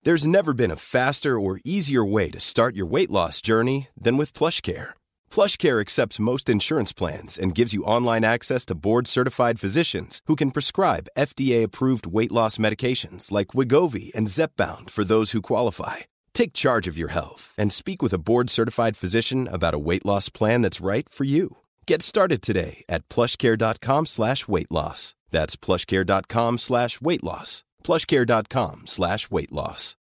There's never been a faster or easier way to start your weight loss journey than with PlushCare. PlushCare accepts most insurance plans and gives you online access to board-certified physicians who can prescribe FDA-approved weight loss medications like Wegovy and Zepbound for those who qualify. Take charge of your health and speak with a board-certified physician about a weight loss plan that's right for you. Get started today at plushcare.com/weightloss. That's plushcare.com/weightloss. plushcare.com/weightloss.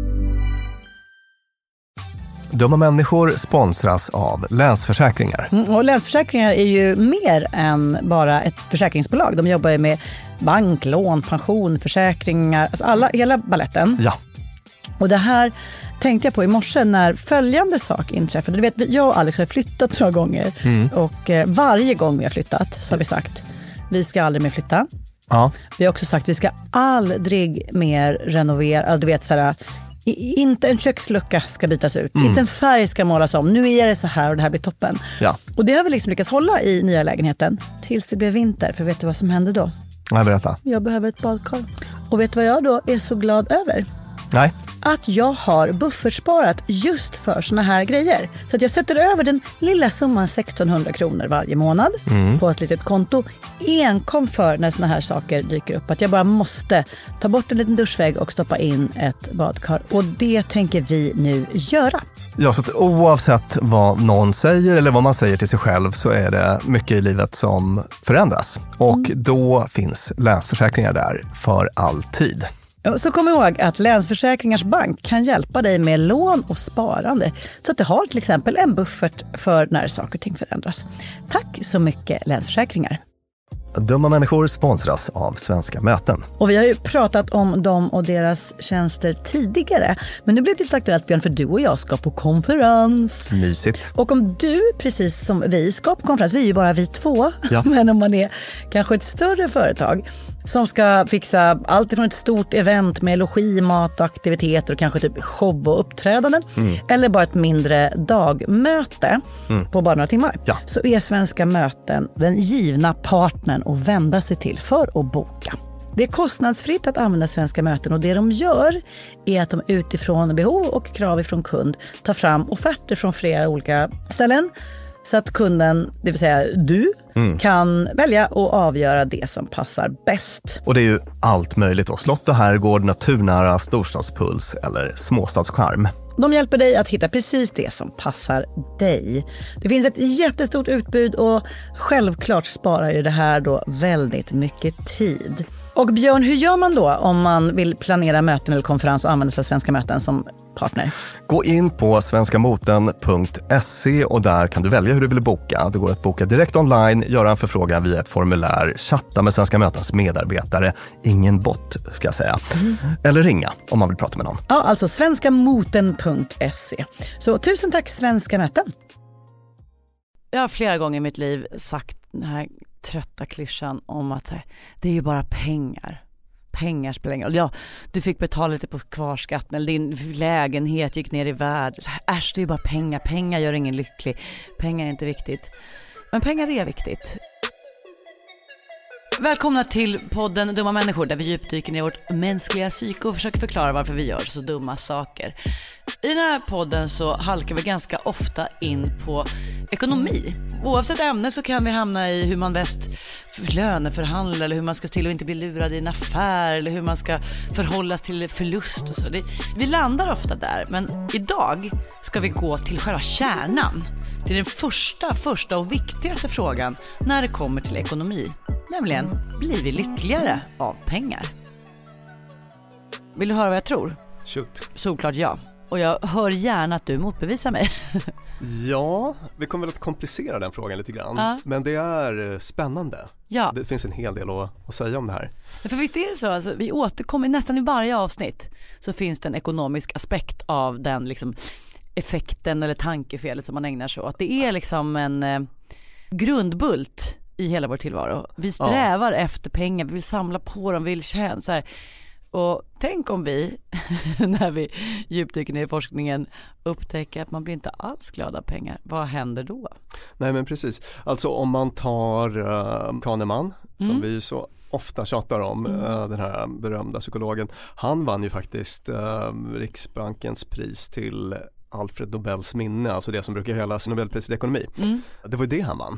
Dumma människor sponsras av Länsförsäkringar. Och Länsförsäkringar är ju mer än bara ett försäkringsbolag. De jobbar ju med bank, lån, pension, försäkringar, alltså hela balletten. Ja. Och det här tänkte jag på i morse när följande sak inträffade. Du vet, jag och Alex har flyttat några gånger. Och varje gång vi har flyttat så har vi sagt, vi ska aldrig mer flytta. Ja. Vi har också sagt, vi ska aldrig mer renovera. Du vet, såhär, inte en kökslucka ska bytas ut. Inte en färg ska målas om. Nu är det så här och det här blir toppen. Ja. Och det har vi liksom lyckats hålla i nya lägenheten tills det blev vinter. För vet du vad som hände då? Nej, berätta. Jag behöver ett badkar. Och vet du vad jag då är så glad över? Nej. Att jag har buffertsparat just för såna här grejer. Så att jag sätter över den lilla summan 1600 kronor varje månad på ett litet konto. Enkom för när såna här saker dyker upp. Att jag bara måste ta bort en liten duschvägg och stoppa in ett badkar. Och det tänker vi nu göra. Ja, så att oavsett vad någon säger eller vad man säger till sig själv så är det mycket i livet som förändras. Och då finns Länsförsäkringar där för alltid. Så kom ihåg att Länsförsäkringars bank kan hjälpa dig med lån och sparande så att du har till exempel en buffert för när saker och ting förändras. Tack så mycket Länsförsäkringar. Dumma människor sponsras av Svenska Möten. Och vi har ju pratat om dem och deras tjänster tidigare. Men nu blir det lite aktuellt, Björn, för du och jag ska på konferens. Mysigt. Och om du, precis som vi, ska på konferens, vi är ju bara vi två. Ja. Men om man är kanske ett större företag som ska fixa allt ifrån ett stort event med logi, mat och aktiviteter och kanske typ show och uppträdanden. Eller bara ett mindre dagmöte på bara några timmar. Ja. Så är Svenska Möten den givna partnern att vända sig till för att boka. Det är kostnadsfritt att använda Svenska Möten och det de gör är att de utifrån behov och krav ifrån kund tar fram offerter från flera olika ställen. Så att kunden, det vill säga du, kan välja och avgöra det som passar bäst. Och det är ju allt möjligt då. Slott och herrgård, naturnära, storstadspuls eller småstadscharm. De hjälper dig att hitta precis det som passar dig. Det finns ett jättestort utbud och självklart sparar ju det här då väldigt mycket tid. Och Björn, hur gör man då om man vill planera möten eller konferens och använda sig av Svenska Möten som partner? Gå in på svenskamoten.se och där kan du välja hur du vill boka. Det går att boka direkt online, göra en förfrågan via ett formulär, chatta med Svenska Mötens medarbetare, ingen bot ska jag säga, eller ringa om man vill prata med någon. Ja, alltså svenskamoten.se. Så tusen tack Svenska Möten. Jag har flera gånger i mitt liv sagt den här trötta klyschan om att det är ju bara pengar. Pengar spelar ingen roll. Ja, du fick betala lite på kvarskatten eller din lägenhet gick ner i värde. Äsch, det är ju bara pengar. Pengar gör ingen lycklig. Pengar är inte viktigt. Men pengar är viktigt. Välkomna till podden Dumma människor där vi djupdyker ner i vårt mänskliga psyke och försöker förklara varför vi gör så dumma saker. I den här podden så halkar vi ganska ofta in på ekonomi. Oavsett ämne så kan vi hamna i hur man bäst löneförhandlar eller hur man ska till och inte bli lurad i en affär eller hur man ska förhållas till förlust och så. Vi landar ofta där, men idag ska vi gå till själva kärnan. Till den första och viktigaste frågan när det kommer till ekonomi. Nämligen, blir vi lyckligare av pengar? Vill du höra vad jag tror? Shoot. Såklart ja. Och jag hör gärna att du motbevisar mig. Ja, vi kommer väl att komplicera den frågan lite grann. Men det är spännande. Ja. Det finns en hel del att säga om det här. För visst är det så, alltså, vi återkommer nästan i varje avsnitt så finns det en ekonomisk aspekt av den liksom, effekten eller tankefelet som man ägnar sig åt. Det är liksom en grundbult i hela vår tillvaro. Vi strävar efter pengar, vi vill samla på dem, vi vill tjäna så här. Och tänk om vi, när vi djupdyker ner i forskningen, upptäcker att man blir inte alls glad av pengar. Vad händer då? Nej men precis. Alltså om man tar Kahneman, som vi så ofta tjatar om, den här berömda psykologen. Han vann ju faktiskt Riksbankens pris till Alfred Nobels minne, alltså det som brukar kallas Nobelpriset i ekonomi. Det var ju det han vann.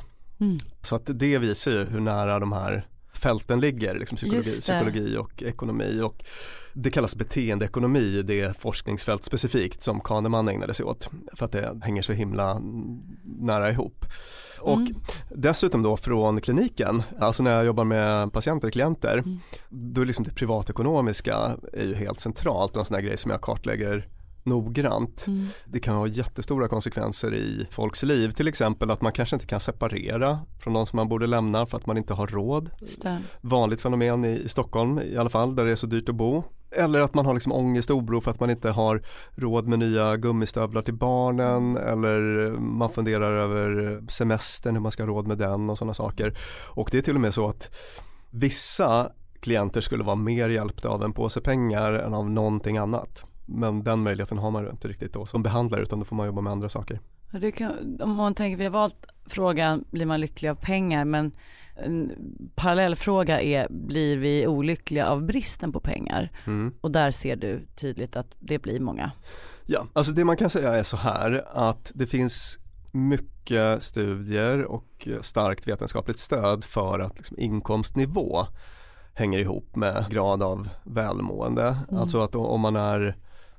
Så att det visar ju hur nära de här fälten ligger, liksom psykologi och ekonomi, och det kallas beteendeekonomi, det är forskningsfält specifikt som Kahneman ägnade sig åt för att det hänger så himla nära ihop. Och dessutom då från kliniken, alltså när jag jobbar med patienter och klienter, då är liksom det privatekonomiska är ju helt centralt och en sån här grej som jag kartlägger noggrant. Det kan ha jättestora konsekvenser i folks liv, till exempel att man kanske inte kan separera från de som man borde lämna för att man inte har råd. Vanligt fenomen i Stockholm i alla fall, där det är så dyrt att bo. Eller att man har liksom ångest och oro för att man inte har råd med nya gummistövlar till barnen, eller man funderar över semestern, hur man ska ha råd med den och sådana saker. Och det är till och med så att vissa klienter skulle vara mer hjälpta av en påse pengar än av någonting annat. Men den möjligheten har man inte riktigt då som behandlare, utan då får man jobba med andra saker. Om man tänker, vi har valt frågan, blir man lycklig av pengar? Men en parallellfråga är, blir vi olyckliga av bristen på pengar? Och där ser du tydligt att det blir många. Ja, alltså det man kan säga är så här, att det finns mycket studier och starkt vetenskapligt stöd för att liksom inkomstnivå hänger ihop med grad av välmående. Alltså att om man är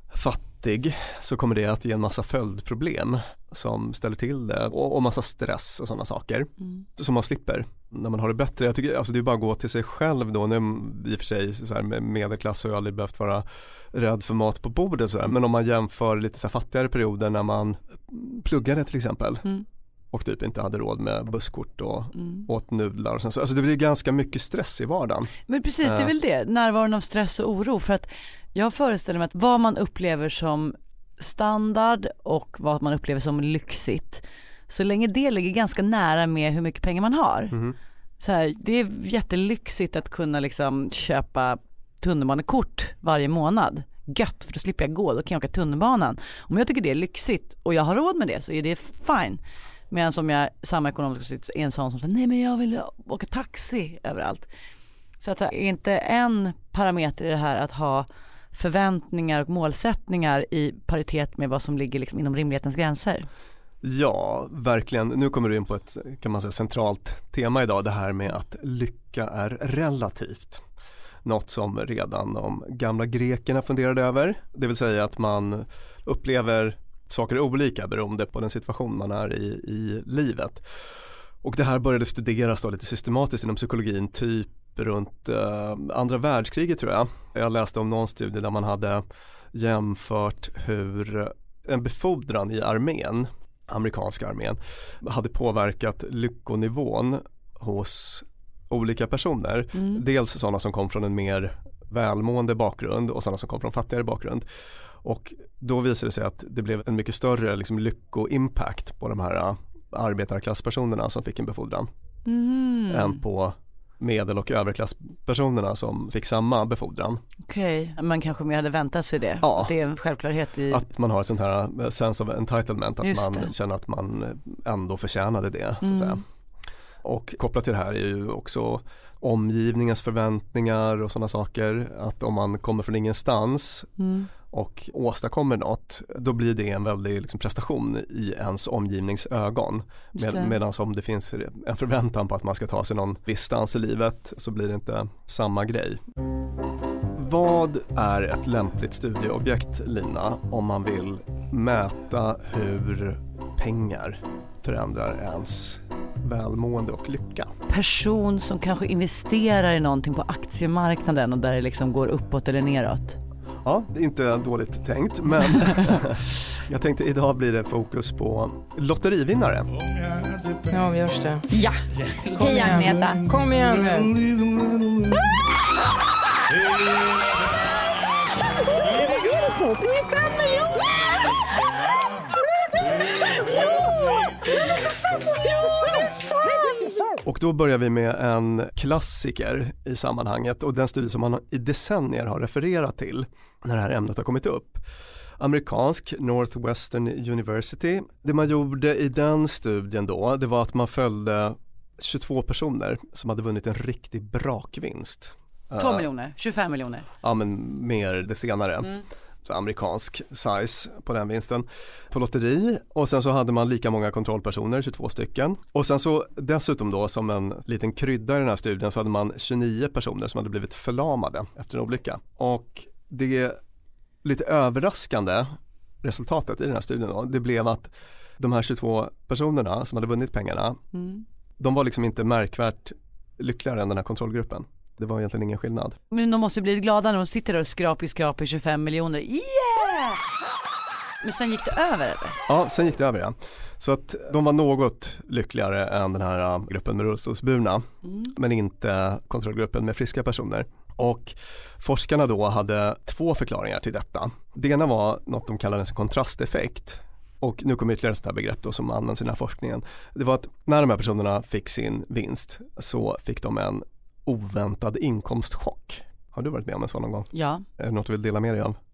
fattig så kommer det att ge en massa följdproblem som ställer till det, och massa stress och sådana saker som man slipper när man har det bättre. Jag tycker, alltså det är bara att gå till sig själv då. Nu i och för sig så här, med medelklass har jag aldrig behövt vara rädd för mat på bordet så här. Men om man jämför lite så här fattigare perioder när man pluggade till exempel och typ inte hade råd med busskort och åt nudlar och så. Alltså det blir ganska mycket stress i vardagen. Men precis, det är väl det. Närvaron av stress och oro. För att jag föreställer mig att vad man upplever som standard och vad man upplever som lyxigt, så länge det ligger ganska nära med hur mycket pengar man har. Så här, det är jättelyxigt att kunna liksom köpa tunnelbanekort varje månad. Gött, för då slipper jag gå, då kan jag åka tunnelbanan. Om jag tycker det är lyxigt och jag har råd med det, så är det fine. Medan som jag samma ekonomisk sitt är en sån som säger nej, men jag vill åka taxi överallt. Så att är inte en parameter i det här att ha förväntningar och målsättningar i paritet med vad som ligger liksom inom rimlighetens gränser? Ja, verkligen. Nu kommer du in på ett, kan man säga, centralt tema idag, det här med att lycka är relativt. Något som redan de gamla grekerna funderade över. Det vill säga att man upplever saker olika beroende på den situation man är i livet. Och det här började studeras då lite systematiskt inom psykologin typ runt andra världskriget tror jag. Jag läste om någon studie där man hade jämfört hur en befordran i armén, amerikanska armén, hade påverkat lyckonivån hos olika personer. Dels sådana som kom från en mer välmående bakgrund och sådana som kom från fattigare bakgrund. Och då visade det sig att det blev en mycket större liksom, lyckoimpact på de här arbetarklasspersonerna som fick en befordran än på medel- och överklasspersonerna som fick samma befordran. Okej, man kanske mer hade väntat sig det. Ja. Det är en självklarhet i... Att man har ett sånt här sense of entitlement, att man känner att man ändå förtjänade det, så att säga. Och kopplat till det här är ju också omgivningens förväntningar och sådana saker. Att om man kommer från ingenstans och åstadkommer något, då blir det en väldig liksom, prestation i ens omgivningsögon. Medan om det finns en förväntan på att man ska ta sig någon viss stans i livet, så blir det inte samma grej. Vad är ett lämpligt studieobjekt, Lina, om man vill mäta hur pengar förändrar ens välmående och lycka? Person som kanske investerar i någonting på aktiemarknaden och där det liksom går uppåt eller neråt. Ja, det är inte dåligt tänkt, men jag tänkte idag blir det fokus på lotterivinnare. Ja, görs det. Ja, hej Agneta. Kom igen nu. Och då börjar vi med en klassiker i sammanhanget, och den studie som man i decennier har refererat till när det här ämnet har kommit upp. Amerikansk Northwestern University. Det man gjorde i den studien då, det var att man följde 22 personer som hade vunnit en riktig brakvinst. 2 miljoner, 25 miljoner. Ja, men mer det senare. Så amerikansk size på den vinsten på lotteri, och sen så hade man lika många kontrollpersoner, 22 stycken, och sen så dessutom då som en liten krydda i den här studien så hade man 29 personer som hade blivit förlamade efter en olycka. Och det lite överraskande resultatet i den här studien då, det blev att de här 22 personerna som hade vunnit pengarna, de var liksom inte märkvärt lyckligare än den här kontrollgruppen. Det var egentligen ingen skillnad. Men de måste bli glada när de sitter där och skrapar 25 miljoner. Yeah! Men sen gick det över, eller? Ja, sen gick det över, ja. Så att de var något lyckligare än den här gruppen med rullstolsburna, men inte kontrollgruppen med friska personer. Och forskarna då hade 2 förklaringar till detta. Det ena var något de kallade en kontrasteffekt. Och nu kommer ytterligare ett sådant här begrepp då som används i den här forskningen. Det var att när de här personerna fick sin vinst så fick de en oväntad inkomstchock. Har du varit med om en sån någon gång? Ja. Är det något du vill dela med dig av?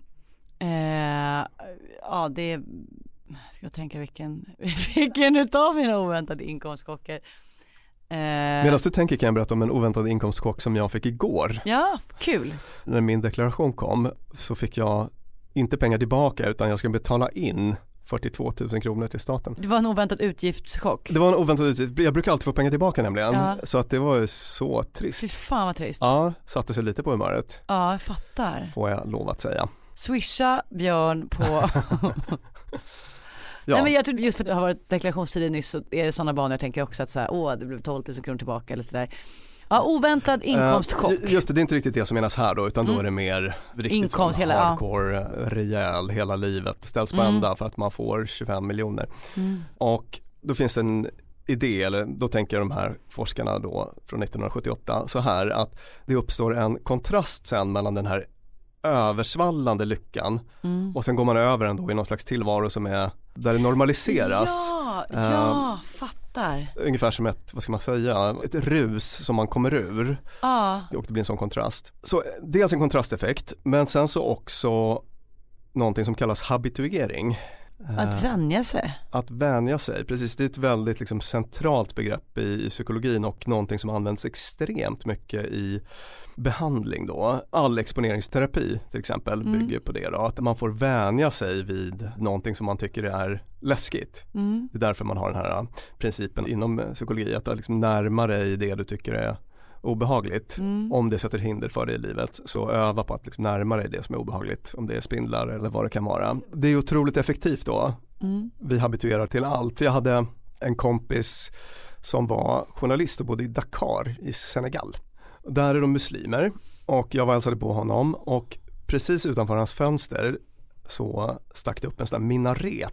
Ja, det ska jag tänka vilken utav mina oväntade inkomstchocker. Medan du tänker kan jag berätta om en oväntad inkomstchock som jag fick igår. Ja, kul. När min deklaration kom så fick jag inte pengar tillbaka utan jag ska betala in 42 000 kronor till staten. Det var en oväntad utgiftschock. Det var en oväntad utgift. Jag brukar alltid få pengar tillbaka nämligen. Ja. Så att det var så trist. Fy fan vad trist. Ja, satte sig lite på humöret. Ja, jag fattar. Får jag lov att säga. Swisha Björn på... Ja. Nej, men jag tror just för att det har varit deklarationstid nyss så är det sådana banor jag tänker också att så här, det blev 12 000 kronor tillbaka eller sådär. Ja, oväntad inkomstchock. Just det är inte riktigt det som menas här då utan då är det mer riktigt inkomst, som hela, hardcore, rejäl, hela livet ställs på ända för att man får 25 miljoner. Och då finns det en idé, eller då tänker de här forskarna då från 1978 så här att det uppstår en kontrast sen mellan den här översvallande lyckan och sen går man över ändå i någon slags tillvaro som är där det normaliseras. Ja, fattar. Ungefär som ett, vad ska man säga, ett rus som man kommer ur. Och det blir en sån kontrast. Så dels en kontrasteffekt, men sen så också någonting som kallas habituering. Att vänja sig. Att vänja sig, precis. Det är ett väldigt liksom, centralt begrepp i psykologin och någonting som används extremt mycket i behandling då. All exponeringsterapi till exempel bygger på det då. Att man får vänja sig vid någonting som man tycker är läskigt. Det är därför man har den här principen inom psykologi att liksom närma dig det du tycker är obehagligt. Om det sätter hinder för dig i livet så öva på att liksom närma dig det som är obehagligt, om det är spindlar eller vad det kan vara. Det är otroligt effektivt då. Vi habituerar till allt. Jag hade en kompis som var journalist och bodde i Dakar i Senegal. Där är de muslimer och jag var hälsade på honom och precis utanför hans fönster så stack det upp en sån där minaret.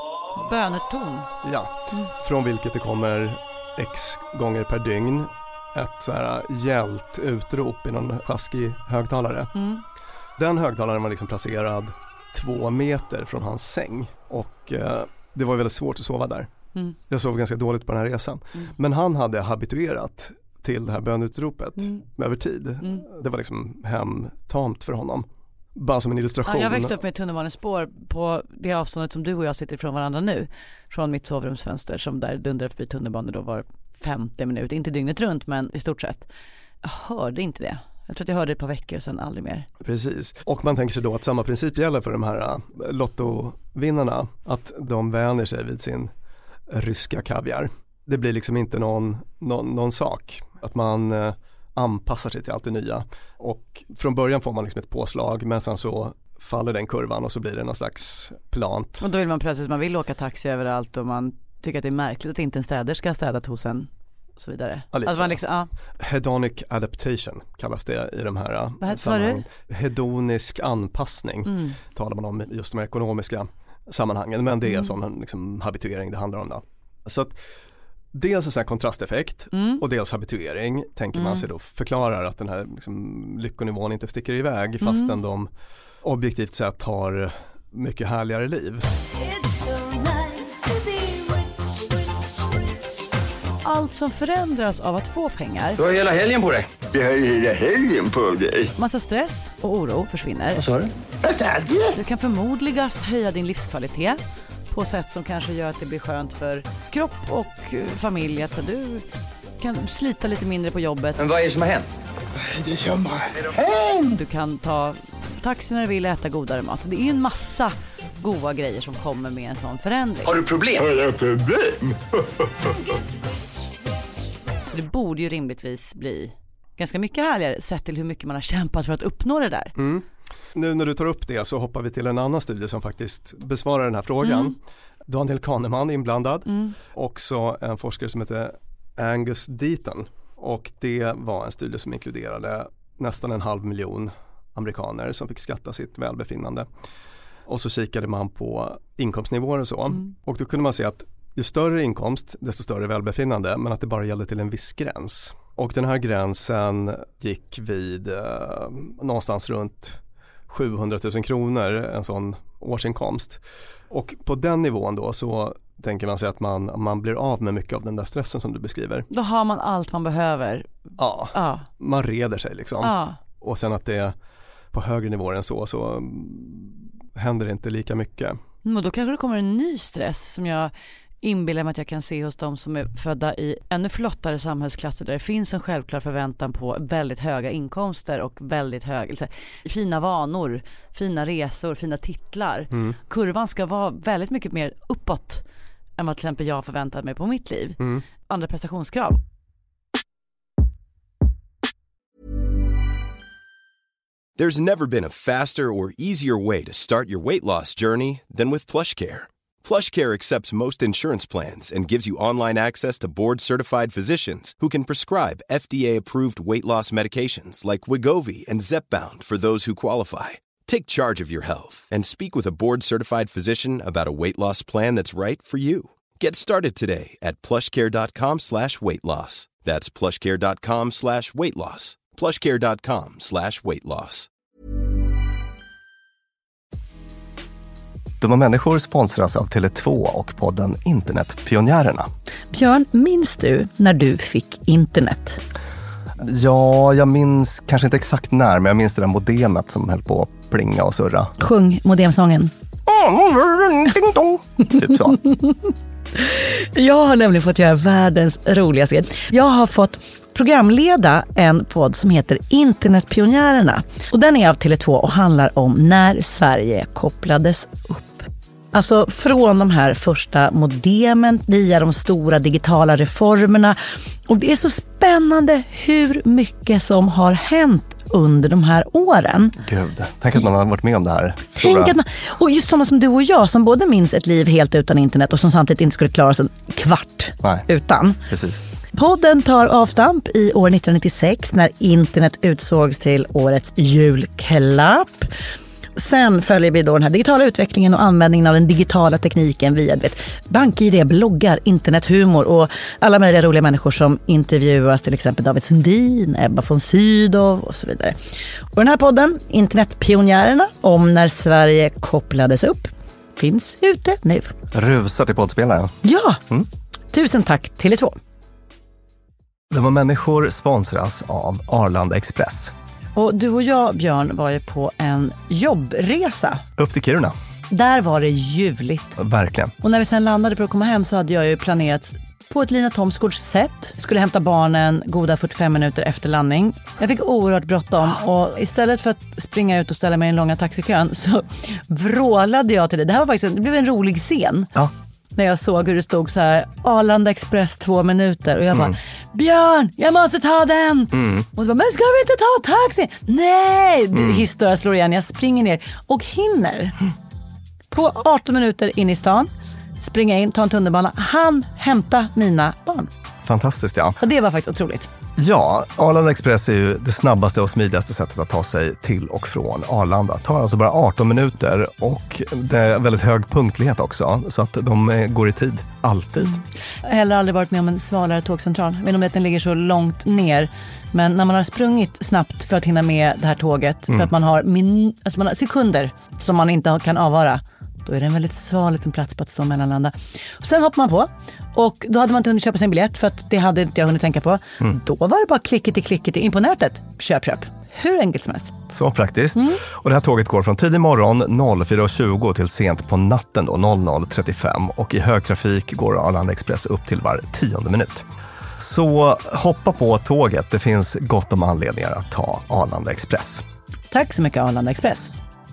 Böneton. Ja, från vilket det kommer x gånger per dygn ett så här hjält utrop i någon sjaskig högtalare. Den högtalaren var liksom placerad 2 meter från hans säng och det var väldigt svårt att sova där. Jag sov ganska dåligt på den här resan. Men han hade habituerat till det här bönutropet över tid. Det var liksom hemtamt för honom. Bara som en illustration. Ja, jag växte upp med tunnelbanespår på det avståndet som du och jag sitter ifrån varandra nu. Från mitt sovrumsfönster som där dundrar förbi tunnelbanor då var 50 minuter. Inte dygnet runt men i stort sett. Jag hörde inte det. Jag tror att jag hörde det ett par veckor och sen aldrig mer. Precis. Och man tänker sig då att samma princip gäller för de här lottovinnarna. Att de vänjer sig vid sin ryska kaviar. Det blir liksom inte någon sak. Att man anpassar sig till allt det nya. Och från början får man liksom ett påslag men sen så faller den kurvan och så blir det någon slags plant. Och då vill man plötsligt, man vill åka taxi överallt och man tycker att det är märkligt att inte en städerska städat hos en och så vidare. Alltså man liksom, hedonic adaptation kallas det i de här sammanhangen. Hedonisk anpassning talar man om just de här ekonomiska sammanhangen, men det är sån liksom habituering det handlar om då. Så att dels en sån här kontrasteffekt och dels habituering tänker man sig då förklarar att den här liksom, lyckonivån inte sticker iväg fastän de objektivt sett har mycket härligare liv. Allt som förändras av att få pengar. Du har hela helgen på dig. Jag har hela helgen på dig. Massa stress och oro försvinner. Vad sa du? Du kan förmodligast höja din livskvalitet på sätt som kanske gör att det blir skönt för kropp och familj. Att du kan slita lite mindre på jobbet. Men vad är det som har hänt? Det gör mig. Du kan ta taxi när du vill, äta godare mat. Det är ju en massa goda grejer som kommer med en sån förändring. Har du problem? Har jag problem? Så det borde ju rimligtvis bli ganska mycket härligare sett till hur mycket man har kämpat för att uppnå det där. Nu när du tar upp det så hoppar vi till en annan studie som faktiskt besvarar den här frågan. Daniel Kahneman är inblandad. Också en forskare som heter Angus Deaton. Och det var en studie som inkluderade nästan 500 000 amerikaner som fick skatta sitt välbefinnande. Och så kikade man på inkomstnivåer och så. Och då kunde man se att ju större inkomst desto större välbefinnande, men att det bara gällde till en viss gräns. Och den här gränsen gick vid någonstans runt 700 000 kronor, en sån årsinkomst. Och på den nivån då så tänker man sig att man blir av med mycket av den där stressen som du beskriver. Då har man allt man behöver. Ja. Man reder sig liksom. Ja. Och sen att det på högre nivåer än så händer det inte lika mycket. Och då kanske det kommer en ny stress som jag inbillar mig att jag kan se hos de som är födda i ännu flottare samhällsklasser där det finns en självklar förväntan på väldigt höga inkomster och väldigt fina vanor, fina resor, fina titlar. Kurvan ska vara väldigt mycket mer uppåt än vad till exempel jag förväntat mig på mitt liv. Andra prestationskrav. There's never been a faster or easier way to start your weight loss journey than with PlushCare. PlushCare accepts most insurance plans and gives you online access to board-certified physicians who can prescribe FDA-approved weight loss medications like Wegovy and Zepbound for those who qualify. Take charge of your health and speak with a board-certified physician about a weight loss plan that's right for you. Get started today at plushcare.com/weightloss. That's plushcare.com/weightloss. plushcare.com/weightloss. Dumma människor sponsras av Tele2 och podden Internetpionjärerna. Björn, minns du när du fick internet? Ja, jag minns kanske inte exakt när, men jag minns det där modemet som höll på att plinga och surra. Sjung modemsången. Typ så. Jag har nämligen fått göra världens roligaste grej. Jag har fått programleda en podd som heter Internetpionjärerna. Och den är av Tele2 och handlar om när Sverige kopplades upp. Alltså från de här första modemen via de stora digitala reformerna. Och det är så spännande hur mycket som har hänt under de här åren. Gud, tänk att man har varit med om det här. Och just sådana som du och jag som både minns ett liv helt utan internet och som samtidigt inte skulle klara sig en kvart utan. Precis. Podden tar avstamp i år 1996 när internet utsågs till årets julklapp. Sen följer vi då den här digitala utvecklingen och användningen av den digitala tekniken via BankID, bloggar, internethumor och alla möjliga roliga människor som intervjuas, till exempel David Sundin, Ebba von Sydow och så vidare. Och den här podden, Internetpionjärerna, om när Sverige kopplades upp, finns ute nu. Rusar till poddspelaren. Ja, tusen tack Tele2. Dumma människor sponsras av Arlanda Express. Och du och jag, Björn, var ju på en jobbresa. Upp till Kiruna. Där var det ljuvligt. Verkligen. Och när vi sen landade för att komma hem så hade jag ju planerat på ett Lina Thomsgårds sätt. Skulle hämta barnen goda 45 minuter efter landning. Jag fick oerhört bråttom och istället för att springa ut och ställa mig i den långa taxikön så vrålade jag till det. Det här var faktiskt det blev en rolig scen. Ja. När jag såg hur det stod så här Arlanda Express 2 minuter och jag bara Björn, jag måste ta den. Och så bara, men ska vi inte ta taxi? Nej, historia slår igen. Jag springer ner och hinner på 18 minuter in i stan, springa in, ta en tunnelbana, hämta mina barn. Fantastiskt, ja. Och det var faktiskt otroligt. Ja, Arlanda Express är ju det snabbaste och smidigaste sättet att ta sig till och från Arlanda. Det tar alltså bara 18 minuter och det är väldigt hög punktlighet också. Så att de går i tid, alltid. Jag har heller aldrig varit med om en svalare tågcentral. Jag vet inte om att den ligger så långt ner. Men när man har sprungit snabbt för att hinna med det här tåget. För att man har, man har sekunder som man inte kan avvara. Då är det en väldigt sval liten plats på att stå mellanlanda. Och sen hoppar man på. Och då hade man inte hunnit köpa sin biljett för att det hade inte jag hunnit tänka på. Då var det bara klickety in på nätet. Köp. Hur enkelt som helst. Så praktiskt. Och det här tåget går från tidig morgon 04.20 till sent på natten då 00.35. Och i högtrafik går Arlanda Express upp till var 10:e minut. Så hoppa på tåget, det finns gott om anledningar att ta Arlanda Express. Tack så mycket Arlanda Express.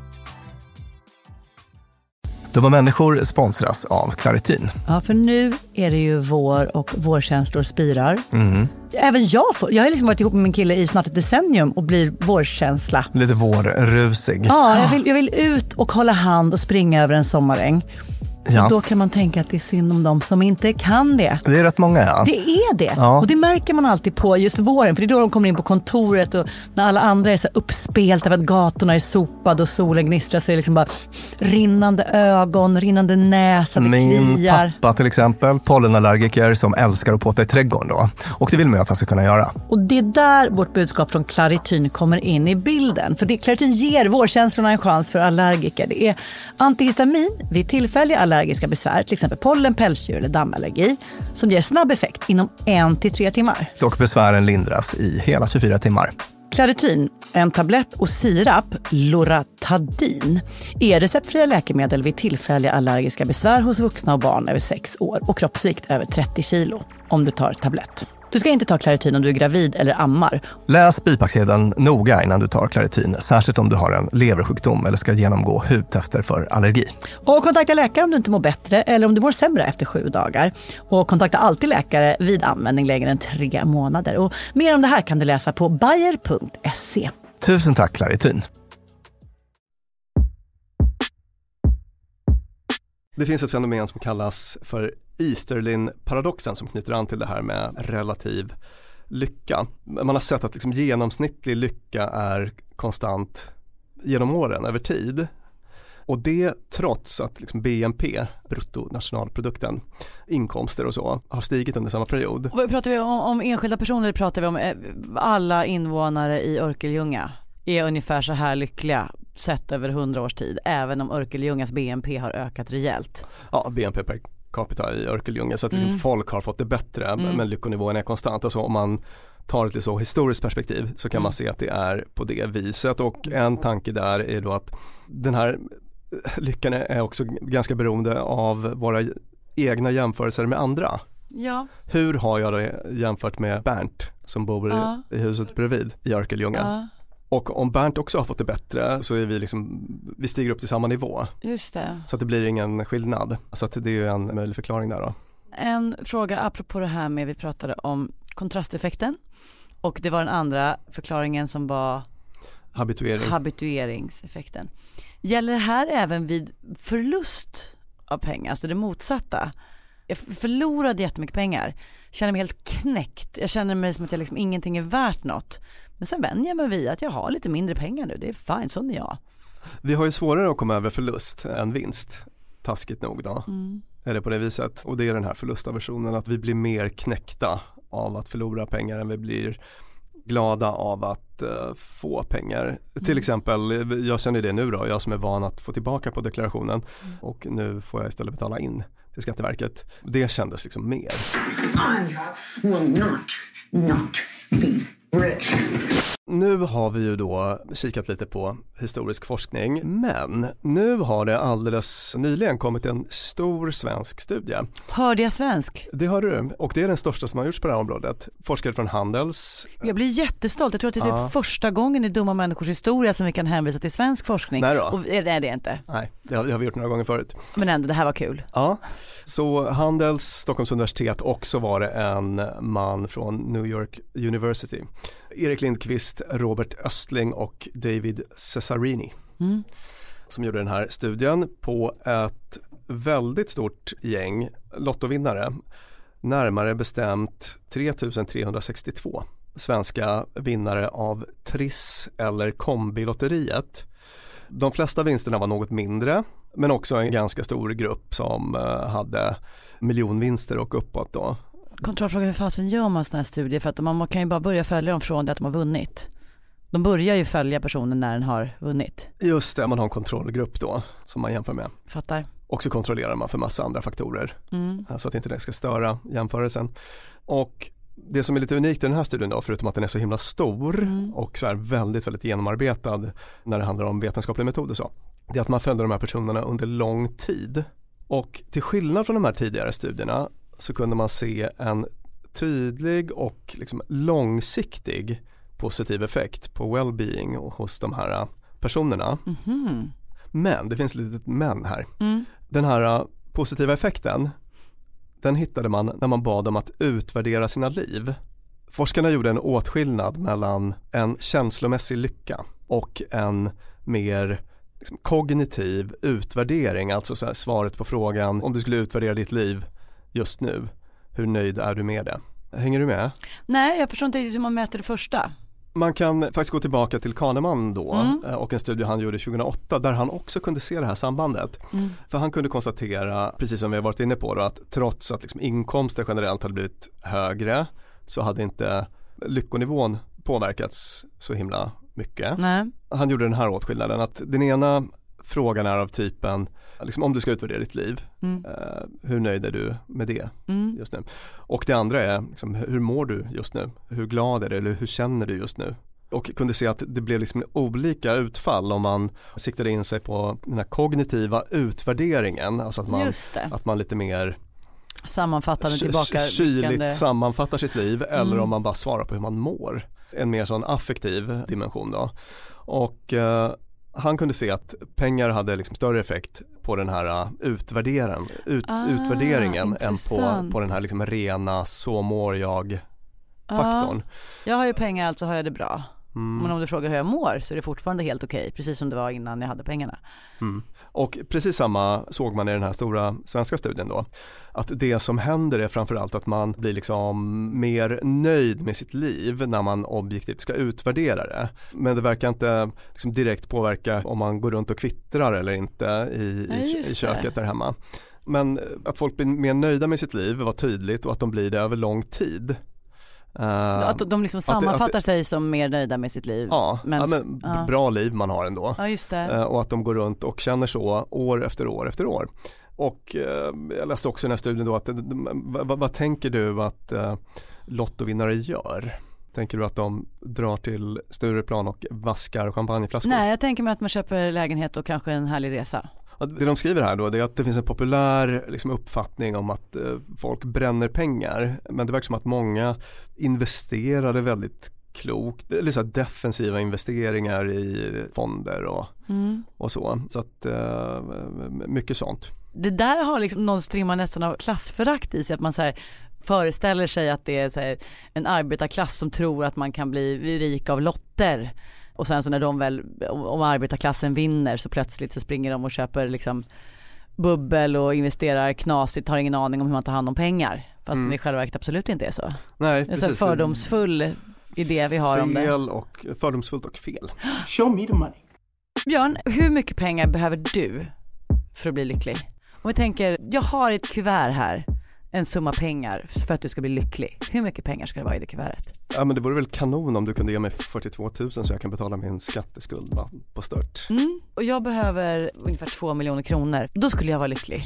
Dumma människor sponsras av Claritin. Ja, för nu är det ju vår och vårkänslor spirar. Även jag har liksom varit ihop med min kille i snart ett decennium och blir vårkänsla. Lite vårrusig. Ja, jag vill ut och hålla hand och springa över en sommaräng. Ja. Då kan man tänka att det är synd om dem som inte kan det. Det är rätt många, ja. Det är det. Ja. Och det märker man alltid på just våren. För det är då de kommer in på kontoret och när alla andra är så uppspelta för att gatorna är sopade och solen gnistrar, så är det liksom bara rinnande ögon, rinnande näsa, det Min kliar. pappa till exempel, pollenallergiker som älskar att påta i trädgården då. Och det vill man ju att han ska kunna göra. Och det är där vårt budskap från Claritin kommer in i bilden. För Claritin ger vårkänslorna en chans för allergiker. Det är antihistamin vid tillfälliga allergiska besvär, till exempel pollen, pälsdjur eller dammallergi, som ger snabb effekt inom 1 till 3 timmar. Och besvären lindras i hela 24 timmar. Claritin, en tablett och sirap, Loratadin, är receptfria läkemedel vid tillfälliga allergiska besvär hos vuxna och barn över 6 år och kroppsvikt över 30 kilo om du tar tablett. Du ska inte ta Claritin om du är gravid eller ammar. Läs bipacksedeln noga innan du tar Claritin, särskilt om du har en leversjukdom eller ska genomgå hudtester för allergi. Och kontakta läkare om du inte mår bättre eller om du mår sämre efter 7 dagar. Och kontakta alltid läkare vid användning längre än 3 månader. Och mer om det här kan du läsa på bayer.se. Tusen tack Claritin. Det finns ett fenomen som kallas för Easterlin-paradoxen som knyter an till det här med relativ lycka. Man har sett att liksom genomsnittlig lycka är konstant genom åren, över tid. Och det trots att liksom BNP, bruttonationalprodukten, inkomster och så, har stigit under samma period. Och pratar vi om enskilda personer, eller pratar vi om alla invånare i Örkelljunga är ungefär så här lyckliga sett över 100 års tid, även om Örkelljungas BNP har ökat rejält? Ja, BNP per capita i Örkelljunga, så att liksom folk har fått det bättre, men lyckonivån är konstant. Alltså om man tar ett så historiskt perspektiv så kan man se att det är på det viset. Och en tanke där är då att den här lyckan är också ganska beroende av våra egna jämförelser med andra. Ja. Hur har jag det jämfört med Bernt som bor i huset bredvid i Örkelljunga? Ja. Och om Bernt också har fått det bättre så är vi stiger upp till samma nivå. Just det. Så att det blir ingen skillnad. Så att det är ju en möjlig förklaring där då. En fråga apropå det här med, vi pratade om kontrasteffekten. Och det var den andra förklaringen som var habitueringseffekten. Gäller det här även vid förlust av pengar, alltså det motsatta? Jag förlorade jättemycket pengar, känner mig helt knäckt. Jag känner mig som att jag liksom ingenting är värt något. Men sen vänjer jag mig vid att jag har lite mindre pengar nu. Det är fine, sån är jag. Vi har ju svårare att komma över förlust än vinst. Taskigt nog då. Är det på det viset? Och det är den här förlustaversionen, att vi blir mer knäckta av att förlora pengar än vi blir glada av att få pengar. Till exempel, jag känner det nu då, jag som är van att få tillbaka på deklarationen och nu får jag istället betala in till Skatteverket. Det kändes liksom mer. I will not be rich. Nu har vi ju då kikat lite på historisk forskning, men nu har det alldeles nyligen kommit en stor svensk studie. Hörde jag svensk? Det hör du, och det är den största som har gjorts på det här området. Forskare från Handels. Jag blir jättestolt. Jag tror att det är typ första gången i Dumma människors historia som vi kan hänvisa till svensk forskning. Nej då. Och, nej, det är det inte. Nej, det har vi gjort några gånger förut. Men ändå, det här var kul. Ja, så Handels, Stockholms universitet, också var det en man från New York University. Erik Lindqvist, Robert Östling och David Cesarini som gjorde den här studien på ett väldigt stort gäng lottovinnare. Närmare bestämt 3362 svenska vinnare av Triss eller Kombilotteriet. De flesta vinsterna var något mindre, men också en ganska stor grupp som hade miljonvinster och uppåt då. Kontrollfråga, hur fasen gör man sådana här studier? För att man kan ju bara börja följa dem från det att de har vunnit. De börjar ju följa personen när den har vunnit. Just det, man har en kontrollgrupp då som man jämför med. Fattar. Och så kontrollerar man för massa andra faktorer så att inte det ska störa jämförelsen. Och det som är lite unikt i den här studien då, förutom att den är så himla stor och så här väldigt, väldigt genomarbetad när det handlar om vetenskaplig metod och så, det är att man följde de här personerna under lång tid. Och till skillnad från de här tidigare studierna så kunde man se en tydlig och liksom långsiktig positiv effekt på well-being hos de här personerna. Mm-hmm. Men det finns ett litet men här. Den här positiva effekten, den hittade man när man bad dem att utvärdera sina liv. Forskarna gjorde en åtskillnad mellan en känslomässig lycka och en mer liksom kognitiv utvärdering, alltså så här, svaret på frågan om du skulle utvärdera ditt liv just nu, hur nöjd är du med det? Hänger du med? Nej, jag förstår inte hur man mäter det första. Man kan faktiskt gå tillbaka till Kahneman då och en studie han gjorde 2008 där han också kunde se det här sambandet. För han kunde konstatera, precis som vi har varit inne på då, att trots att liksom inkomster generellt hade blivit högre så hade inte lyckonivån påverkats så himla mycket. Nej. Han gjorde den här åtskillnaden att den ena frågan är av typen liksom, om du ska utvärdera ditt liv, hur nöjd är du med det just nu? Och det andra är liksom, hur mår du just nu? Hur glad är du eller hur känner du just nu? Och kunde se att det blev liksom olika utfall om man siktade in sig på den här kognitiva utvärderingen, alltså att man lite mer sammanfattande tillbaka kyligt sammanfattar sitt liv eller om man bara svarar på hur man mår. En mer sån affektiv dimension då. Och han kunde se att pengar hade liksom större effekt på den här utvärderingen än på den här liksom rena så mår jag-faktorn. Jag har ju pengar, alltså har jag det bra. Men om du frågar hur jag mår så är det fortfarande helt okej, precis som det var innan jag hade pengarna. Och precis samma såg man i den här stora svenska studien då. Att det som händer är framförallt att man blir liksom mer nöjd med sitt liv när man objektivt ska utvärdera det. Men det verkar inte liksom direkt påverka om man går runt och kvittrar eller inte i köket där hemma. Men att folk blir mer nöjda med sitt liv var tydligt och att de blir det över lång tid. Att de liksom sammanfattar sig som mer nöjda med sitt liv. Bra liv man har ändå. Ja, just det. Och att de går runt och känner så år efter år efter år. Och jag läste också i den här studien då att vad tänker du att lottovinnare gör? Tänker du att de drar till Stureplan och vaskar champagneflaskor? Nej, jag tänker mig att man köper lägenhet och kanske en härlig resa. Det de skriver här då, det är att det finns en populär liksom, uppfattning om att folk bränner pengar, men det verkar som att många investerade väldigt klokt, eller så här defensiva investeringar i fonder och så att mycket sånt. Det där har liksom någon strimma nästan av klassförakt i sig, att man så här föreställer sig att det är så här en arbetarklass som tror att man kan bli rik av lotter. Och sen så när de väl, om arbetarklassen vinner så plötsligt så springer de och köper liksom bubbel och investerar knasigt, har ingen aning om hur man tar hand om pengar. Fast det i själva verket absolut inte är så. Nej, precis. En fördomsfull idé vi har om det. Fördomsfullt och fel. Show me the money. Björn, hur mycket pengar behöver du för att bli lycklig? Om vi tänker, jag har ett kuvert här, en summa pengar för att du ska bli lycklig. Hur mycket pengar ska det vara i det kuvertet? Ja, men det vore väl kanon om du kunde ge mig 42 000 så jag kan betala min skatteskuld på stört. Och jag behöver ungefär 2 miljoner kronor. Då skulle jag vara lycklig.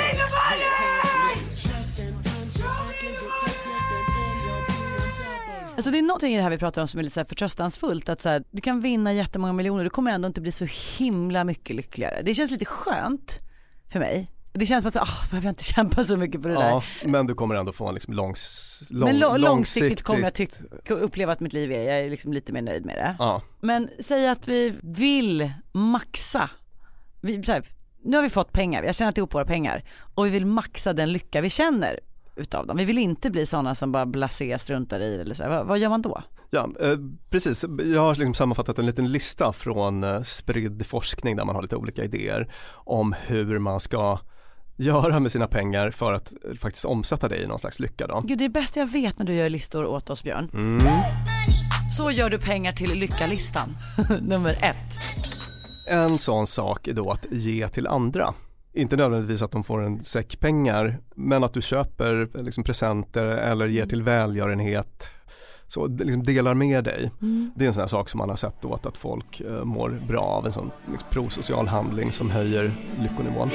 Alltså det är någonting i det här vi pratar om som är lite så här förtröstansfullt. Att så här, du kan vinna jättemånga miljoner. Du kommer ändå inte bli så himla mycket lyckligare. Det känns lite skönt för mig. Det känns som att jag behöver inte kämpa så mycket på det där. Men du kommer ändå få en liksom långsiktigt kommer jag uppleva att mitt liv är, jag är liksom lite mer nöjd med det. Ja. Men säg att vi vill maxa. Nu har vi fått pengar, vi har tjänat ihop våra pengar. Och vi vill maxa den lycka vi känner utav dem. Vi vill inte bli sådana som bara blasé struntar i eller så. Vad gör man då? Ja, precis. Jag har liksom sammanfattat en liten lista från spridd forskning där man har lite olika idéer om hur man ska göra med sina pengar för att faktiskt omsätta det i någon slags lycka då. Gud, det är bäst jag vet när du gör listor åt oss, Björn. Så gör du pengar till lyckalistan. Nummer 1. En sån sak är då att ge till andra. Inte nödvändigtvis att de får en säck pengar, men att du köper liksom presenter eller ger till välgörenhet. Så liksom delar med dig. Det är en sån här sak som man har sett då att folk mår bra av, en sån liksom prosocial handling som höjer lyckonivån.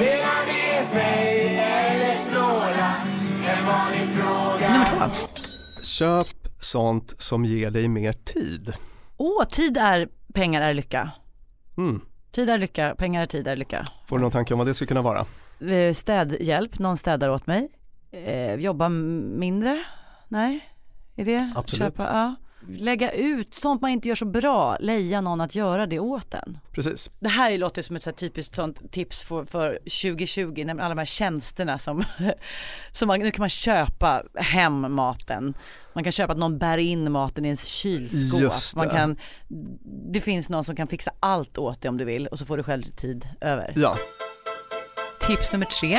Nummer 2. Köp sånt som ger dig mer tid. Tid är pengar är lycka. Tid är lycka, pengar är tid är lycka. Får du någon tanke om vad det skulle kunna vara? Städhjälp, någon städar åt mig. Jobba mindre. Nej, är det? Absolut. Köpa, ja. Lägga ut sånt man inte gör så bra. Leja någon att göra det åt en. Precis. Det här låter som ett så här typiskt sånt tips för 2020. Alla de här tjänsterna som nu kan man köpa hem maten. Man kan köpa att någon bär in maten i ens kylskåp. Just det. Det finns någon som kan fixa allt åt dig om du vill. Och så får du själv tid över. Ja. Tips nummer 3.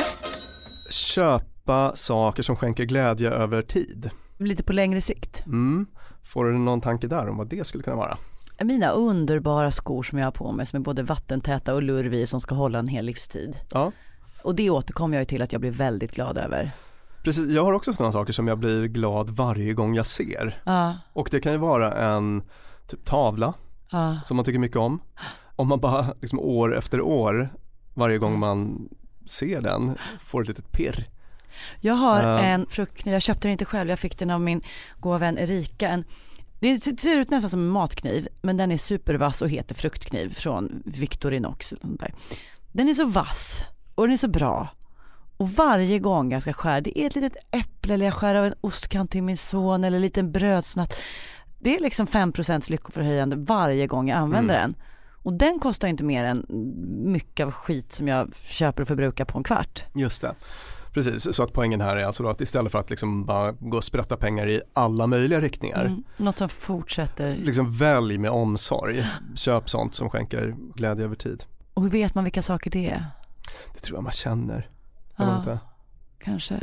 Köpa saker som skänker glädje över tid. Lite på längre sikt. Får du någon tanke där om vad det skulle kunna vara? Mina underbara skor som jag har på mig som är både vattentäta och lurvig som ska hålla en hel livstid. Ja. Och det återkommer jag ju till att jag blir väldigt glad över. Precis, jag har också sådana saker som jag blir glad varje gång jag ser. Ja. Och det kan ju vara en typ tavla som man tycker mycket om. Om man bara liksom år efter år, varje gång man ser den, får ett litet pirr. Jag har en fruktkniv, jag köpte den inte själv, jag fick den av min goda vän Erika. Det ser ut nästan som en matkniv, men den är supervass och heter fruktkniv från Victorinox. Den är så vass och den är så bra. Och varje gång jag ska skära, det är ett litet äpple eller jag skär av en ostkant till min son eller en liten brödsnatt. Det är liksom 5% lyckoförhöjande varje gång jag använder den. Och den kostar inte mer än mycket av skit som jag köper och förbrukar på en kvart. Just det. Precis, så att poängen här är alltså då att istället för att liksom bara gå och sprätta pengar i alla möjliga riktningar. Något som fortsätter. Liksom välj med omsorg. Köp sånt som skänker glädje över tid. Och hur vet man vilka saker det är? Det tror jag man känner. Ja, kanske.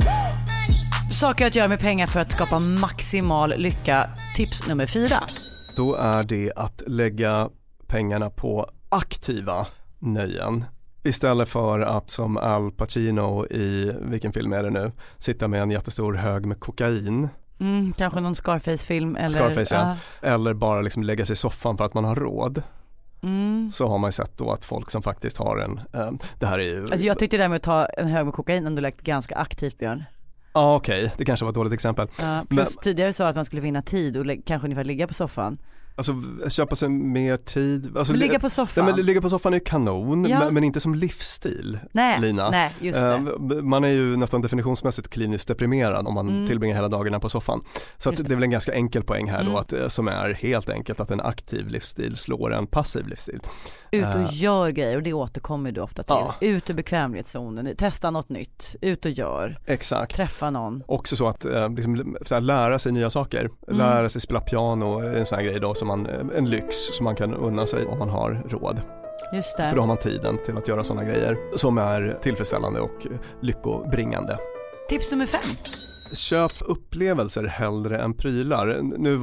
Saker att göra med pengar för att skapa maximal lycka. Tips nummer 4. Då är det att lägga pengarna på aktiva nöjen. Istället för att som Al Pacino i, vilken film är det nu, sitta med en jättestor hög med kokain. Kanske någon Scarface-film. Eller, Scarface, ja. Eller bara liksom lägga sig i soffan för att man har råd. Så har man ju sett då att folk som faktiskt har det här är ju... Alltså jag tyckte det där med att ta en hög med kokain ändå lagt ganska aktivt, Björn. Ja, okej. Det kanske var ett dåligt exempel. Plus tidigare sa att man skulle vinna tid och kanske ungefär ligga på soffan. Alltså köpa sig mer tid. Alltså, ligga på soffan. Men ligga på soffan är kanon, ja. men inte som livsstil, nej, Lina. Nej, just det. Man är ju nästan definitionsmässigt kliniskt deprimerad om man tillbringar hela dagarna på soffan. Så att det är väl en ganska enkel poäng här då, att, som är helt enkelt att en aktiv livsstil slår en passiv livsstil. Ut och gör grejer och det återkommer du ofta till. Ja. Ut ur bekvämlighetszonen, testa något nytt, ut och gör. Exakt. Träffa någon. Också så att liksom, så här, lära sig nya saker. Lära sig spela piano, en sån här grej då som en lyx som man kan unna sig om man har råd. Just det. För då har man tiden till att göra sådana grejer som är tillfredsställande och lyckobringande. Tips nummer 5. Köp upplevelser hellre än prylar. Nu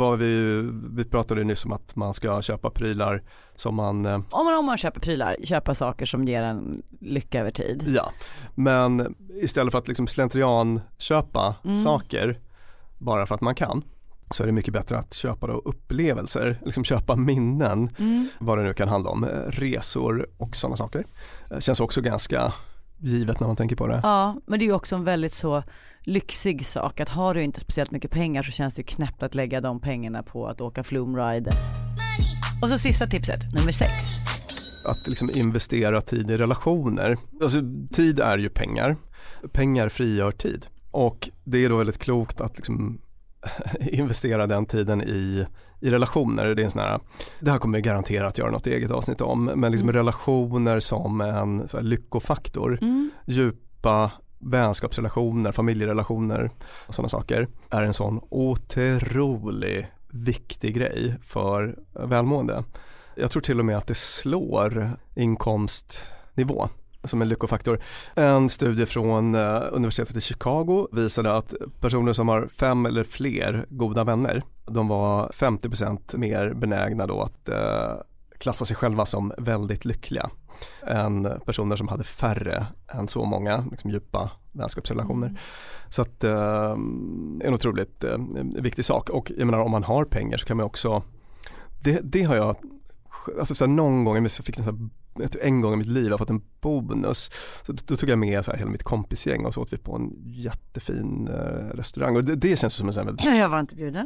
vi pratade nyss om att man ska köpa prylar som man... Om man köper prylar, köpa saker som ger en lycka över tid. Ja, men istället för att liksom slentrian köpa saker bara för att man kan, så är det mycket bättre att köpa då upplevelser, liksom köpa minnen, vad det nu kan handla om, resor och sådana saker. Det känns också ganska givet när man tänker på det. Ja, men det är ju också en väldigt så lyxig sak att har du inte speciellt mycket pengar så känns det ju knäppt att lägga de pengarna på att åka flumride. Och så sista tipset, nummer 6. Att liksom investera tid i relationer. Alltså tid är ju pengar. Pengar frigör tid. Och det är då väldigt klokt att liksom investera den tiden i relationer. Det är en sån här, det här kommer jag garanterat göra något eget avsnitt om, men liksom relationer som en så här lyckofaktor. Djupa vänskapsrelationer, familjerelationer och sådana saker är en sån otroligt viktig grej för välmående. Jag tror till och med att det slår inkomstnivå som en lyckofaktor. En studie från universitetet i Chicago visade att personer som har 5 eller fler goda vänner, de var 50% mer benägna då att klassa sig själva som väldigt lyckliga än personer som hade färre än så många liksom djupa vänskapsrelationer. Så att en otroligt viktig sak. Och jag menar, om man har pengar så kan man också, det har jag alltså så här, någon gång jag fick en gång i mitt liv har fått en bonus, så då tog jag med så här hela mitt kompisgäng och så åt vi på en jättefin restaurang, och det känns som en sån här... Jag var inte bjuden.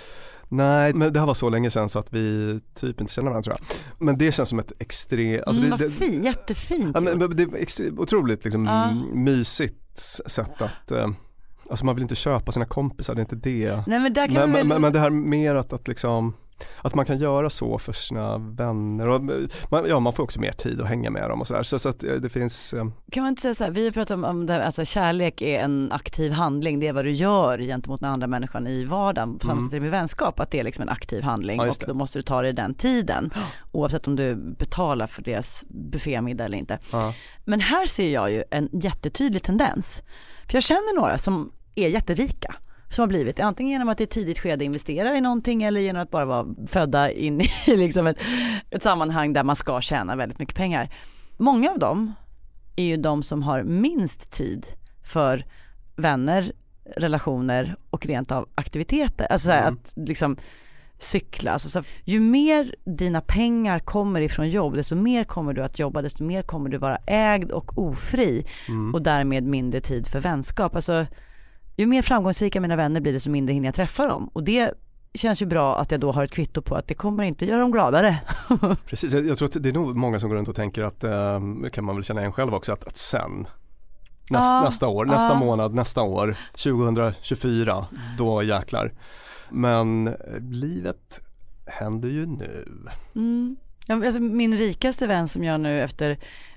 Nej, men det här var så länge sedan så att vi typ inte känner varandra, tror jag. Men det känns som ett extremt... Alltså vad fint, jättefint. Ja, men det är otroligt liksom, mysigt sätt alltså man vill inte köpa sina kompisar, det är inte det. Nej, men, där kan men det här mer att liksom att man kan göra så för sina vänner och man får också mer tid att hänga med dem och sådär. Så att det finns... Kan man inte säga så här, vi har pratat om det här, alltså kärlek är en aktiv handling, det är vad du gör gentemot den andra människan i vardagen, på samma sätt med vänskap, att det är liksom en aktiv handling, och då måste du ta dig den tiden, oavsett om du betalar för deras buffémiddag eller inte. Men här ser jag ju en jättetydlig tendens, för jag känner några som är jätterika, som har blivit antingen genom att i ett tidigt skede investera i någonting eller genom att bara vara födda in i liksom ett sammanhang där man ska tjäna väldigt mycket pengar. Många av dem är ju de som har minst tid för vänner, relationer och rent av aktiviteter. Alltså att liksom cykla. Alltså så, ju mer dina pengar kommer ifrån jobb, desto mer kommer du att jobba, desto mer kommer du vara ägd och ofri och därmed mindre tid för vänskap. Alltså ju mer framgångsrika mina vänner blir, desto mindre hinner jag träffa dem. Och det känns ju bra att jag då har ett kvitto på att det kommer inte göra dem gladare. Precis, jag tror att det är nog många som går runt och tänker att, kan man väl känna en själv också, att sen nästa år, nästa månad, nästa år 2024, då jäklar. Men livet händer ju nu. Alltså, min rikaste vän som jag nu efter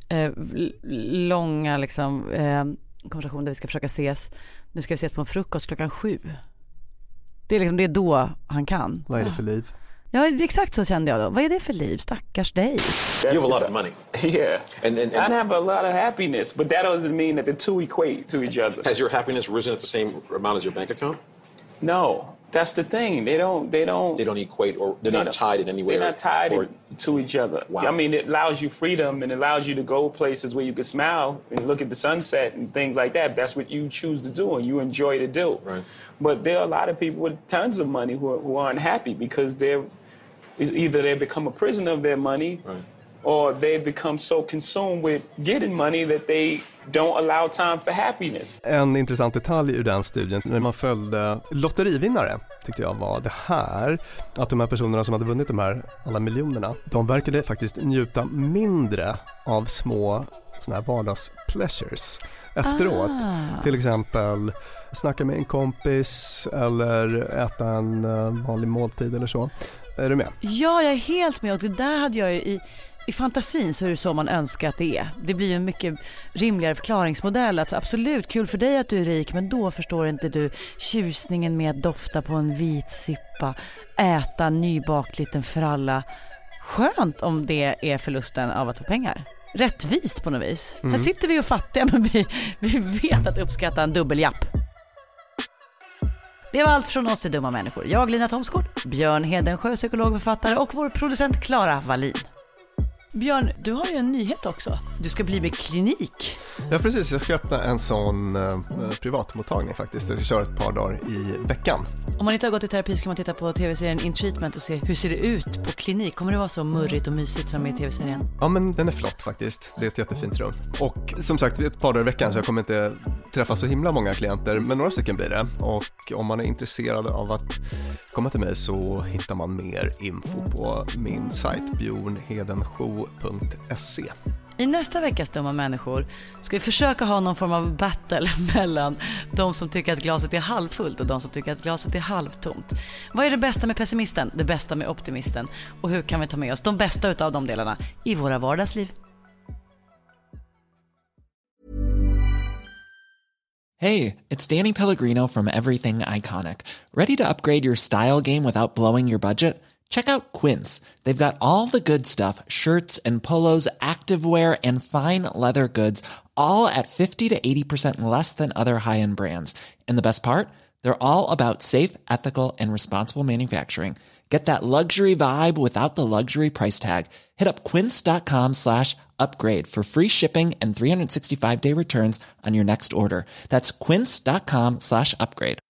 långa liksom, konversation där vi ska försöka ses. Nu ska vi ses på en frukost 7:00. Det är liksom, det är då han kan. Vad är det för liv? Ja, exakt så kände jag då. Vad är det för liv? Stackars dig. You have a lot of money. Yeah. And I have a lot of happiness, but that doesn't mean that the two equate to each other. Has your happiness risen at the same amount as your bank account? No. That's the thing. They don't equate, or they're not tied in any way. They're not tied to each other. Wow. I mean, it allows you freedom and it allows you to go places where you can smile and look at the sunset and things like that. That's what you choose to do and you enjoy to do. Right. But there are a lot of people with tons of money who aren't happy because either they become a prisoner of their money, right, or they become so consumed with getting money that they don't allow time for happiness. En intressant detalj ur den studien, när man följde lotterivinnare, tyckte jag var det här, att de här personerna som hade vunnit de här alla miljonerna, de verkade faktiskt njuta mindre av små såna här vardagspleasures efteråt. Till exempel snacka med en kompis eller äta en vanlig måltid eller så. Är du med? Ja, jag är helt med, och det där hade jag ju i fantasin, så är det så man önskar att det är. Det blir ju en mycket rimligare förklaringsmodell. Alltså, absolut, kul för dig att du är rik, men då förstår inte du tjusningen med att dofta på en vit sippa, äta nybakt liten fralla. Skönt om det är förlusten av att få pengar. Rättvist på något vis. Här sitter vi och fattiga, men vi vet att uppskatta en dubbeljapp. Det var allt från oss i Dumma människor. Jag, Lina Thomsgård, Björn Hedensjö, psykolog, författare, och vår producent Klara Wallin. Björn, du har ju en nyhet också. Du ska bli med klinik. Ja, precis. Jag ska öppna en sån privatmottagning faktiskt. Jag ska köra ett par dagar i veckan. Om man inte har gått i terapi ska man titta på tv-serien In Treatment och se hur ser det ut på klinik. Kommer det vara så murrigt och mysigt som i tv-serien? Ja, men den är flott faktiskt. Det är ett jättefint rum. Och som sagt, ett par dagar i veckan, så jag kommer inte träffa så himla många klienter, men några stycken blir det. Och om man är intresserad av att komma till mig så hittar man mer info på min sajt bjornhedensjö.se. I nästa veckas Dumma människor ska vi försöka ha någon form av battle mellan de som tycker att glaset är halvfullt och de som tycker att glaset är halvtomt. Vad är det bästa med pessimisten, det bästa med optimisten, och hur kan vi ta med oss de bästa utav de delarna i våra vardagsliv? Hey, it's Danny Pellegrino from Everything Iconic. Ready to upgrade your style game without blowing your budget? Check out Quince. They've got all the good stuff, shirts and polos, activewear, and fine leather goods, all at 50 to 80% less than other high-end brands. And the best part? They're all about safe, ethical, and responsible manufacturing. Get that luxury vibe without the luxury price tag. Hit up quince.com/upgrade for free shipping and 365-day returns on your next order. That's quince.com/upgrade.